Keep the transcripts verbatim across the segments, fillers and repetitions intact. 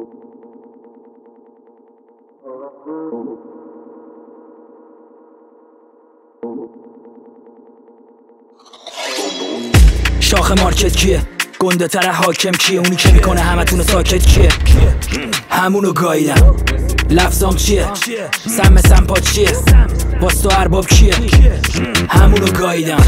شاخ مارکت کیه؟ گنده تر حاکم کیه؟ اونی که میکنه همتونو ساکت کیه؟ همونو گاییدم. لفظام چیه؟ سم سمپا چیه؟ واسه تو ارباب کیه؟ همونو گاییدم.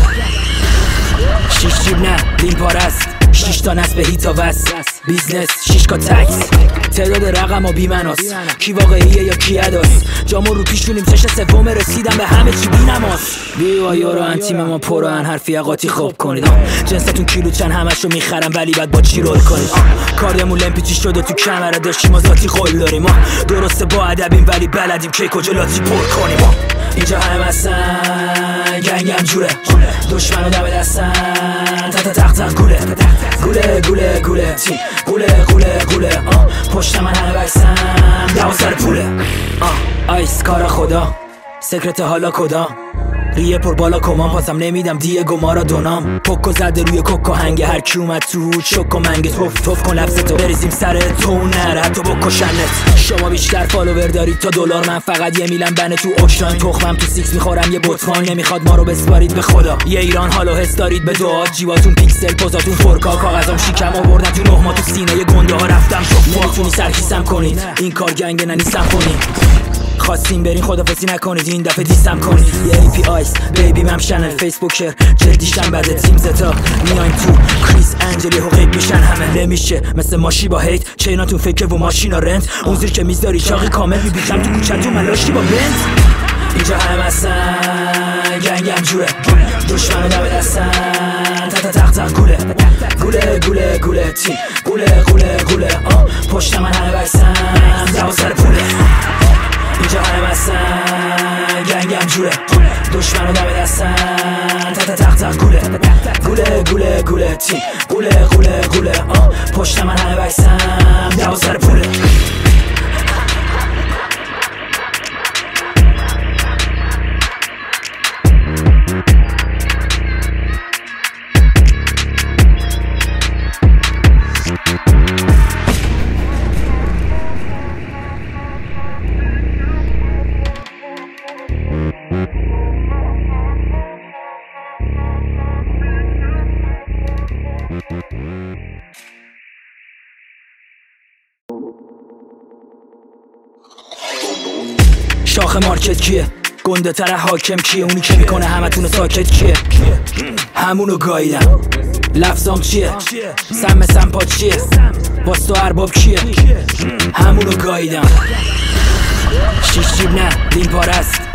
شیش جیب نه لین پارست، شیش تا نصب هیتا وست، بیزنس شیش کا تکس، تعداد رقم و بیمناس، کی واقعیه یا کی اداست، جامو رو پیشونیم چش سوم رسیدم به همه چی بی نماز. بیوا یارو ان تیم ما پرن حرفی قاطی خوب کنید، جنستون کیلو چند همشو میخرم ولی بعد با چی رول کنید. کاریمون لمپیچی شده تو کمره داشتیم آزاتی خول داریم، ما درسته با ادبیم ولی بلدیم که کجا لاتی پر کنیم. اینجا همه هستن گنگم جوره، دشمنو دم دستن تا تا تق تق گوله گوله گوله گوله تی گوله گوله گوله آه پشت من همه بایستن دو سر پوله. آه آیس کار خدا سکرت حالا کدام ریه پر بالا کمان پاسم نمیدم دیگو مارا دونام پوکو زده روی کوکو هنگه هر کی اومد تو شک و منگه توف توف کن لبس تو بریزیم سر تو نره حتی بکشنت. شما بیشتر فالوور دارید تا دلار، من فقط یه میلم بنه تو اوشان تخمم تو سیکس میخورم یه بطفان نمیخواد ما رو بسپارید به خدا. یه ایران حالو حس دارید به دعا جیباتون پیکسل پوزاتون فورکا کاغذام شیکم آوردن تو نه ما تو سینه ی گنده ها رفتم شفا. نمیتونی سرکیسم کنید این کار گنگه ننیستم کنید، خواستیم برین خدافزی نکنید این دفعه دیستم کنید. یه ای پی آیس بیبی مم شنل فیسبوکر جدیشم بده تیم زتا میایم تو کریس انجلی ها غیب میشن همه نمیشه مثل ماشی با هیت چیناتون فکر و ماشینا رنت اون زیر که میذاری چاقی کامل میبیشم تو کوچه تو ملاشی با بنت. اینجا همه هستن گنگم جوره، دشمنو دم دستن تا تا تق تق گوله گوله گوله گوله تی گوله گوله گوله آه پشت من همه بایستن دو سر پوله. اینجا همه هستن گنگم جوره، دشمنو دم دستن تا تا تق تق گوله گوله گوله گوله تی گوله گوله گوله آه پشت من همه بایستن دو سر پوله. شاخ مارکت کیه؟ گنده تر حاکم کیه؟ اونی که میکنه همتونو ساکت کیه؟ همونو گاییدم. لفظام چیه؟ سم سمپا چیه؟ واسه تو ارباب کیه؟ همونو گاییدم. شیش جیب نه لین پارست،